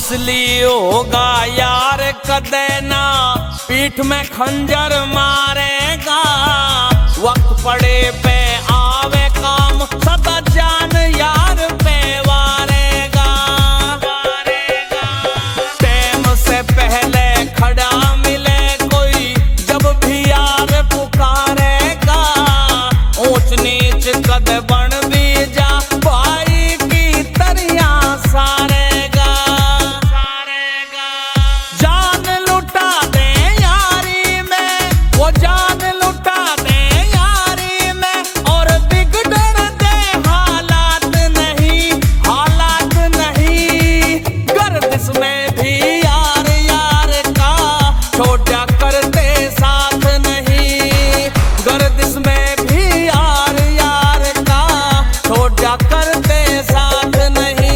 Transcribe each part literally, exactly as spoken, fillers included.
असली होगा यार कदे ना पीठ में खंजर मारेगा। वक्त पड़े पे आवे काम सदा जान यार पे वारेगा। टाइम से पहले खड़ा मिले कोई जब भी यार पुकारेगा। ऊंच नीच कद बन भी जा भाई की तरिया सारेगा। जान लुटा दे यारी में वो जान लुटा दे यारी में और बिगड़न दे हालात नहीं हालात नहीं। गर्दिश में भी यार यार का छोटा करते साथ नहीं। गर्दिश में भी यार यार का छोटा करते साथ नहीं।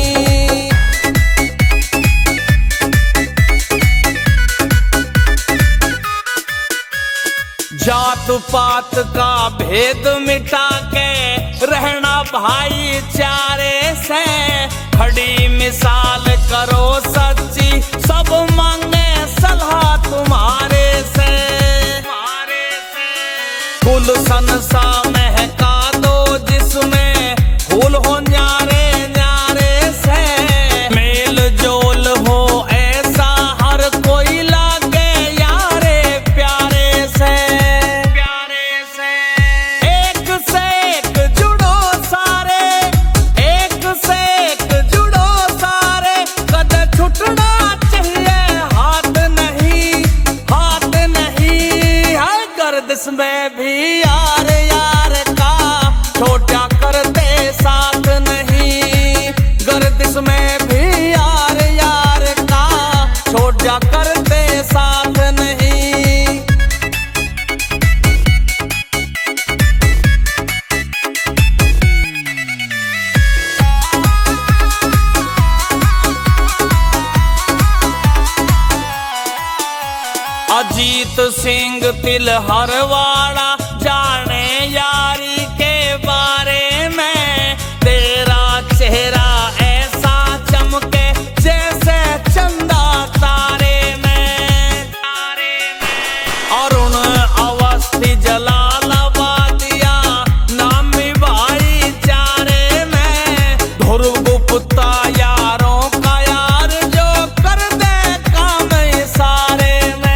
जात पात का भेद मिटा के रहना भाईचारे से। खड़ी मिसाल करो सच्ची सब मांगे सलाह तुम्हारे से। गुलशन सा महका दो जिसमें फूल हो न्यारे न्यारे से। मेल जोल हो ऐसा हर कोई लागे यारे प्यारे से। प्यारे से एक से एक जुड़ो सारे एक से एक जुड़ो सारे। कद छुटना चाहिए हाथ नहीं हाथ नहीं। हर गर्दिश में भी यार यार का छोटा करते साथ नहीं। गर्दिश में भी यार यार का छोटा करते साथ नहीं। अजीत सिंह तिलहरवाड़ा जाने यारी के बारे में। तेरा चेहरा ऐसा चमके जैसे चंदा तारे में। अरुण अवस्थी जलालाबादिया नामी भाईचारे में। ध्रुव गुप्ता यारों का यार जो कर दे काम सारे में।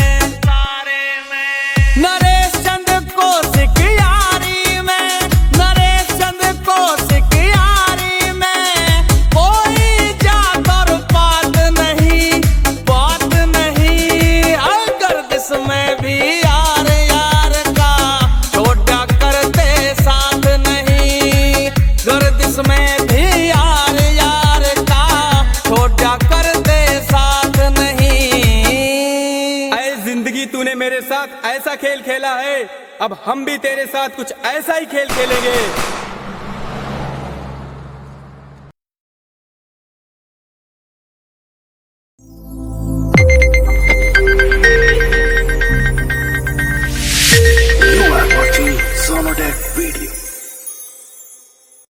नरेश चंद्र कौशिक यारी में नरेश चंद्र कौशिक यारी में। कोई जात और पात नहीं बात नहीं। हर गर्दिश में भी यार यार का छोटा करते साथ नहीं। गर्दिश में भी यार यार का छोटा करते साथ नहीं। ऐ जिंदगी तूने मेरे साथ ऐसा खेल खेला है, अब हम भी तेरे साथ कुछ ऐसा ही खेल खेलेंगे।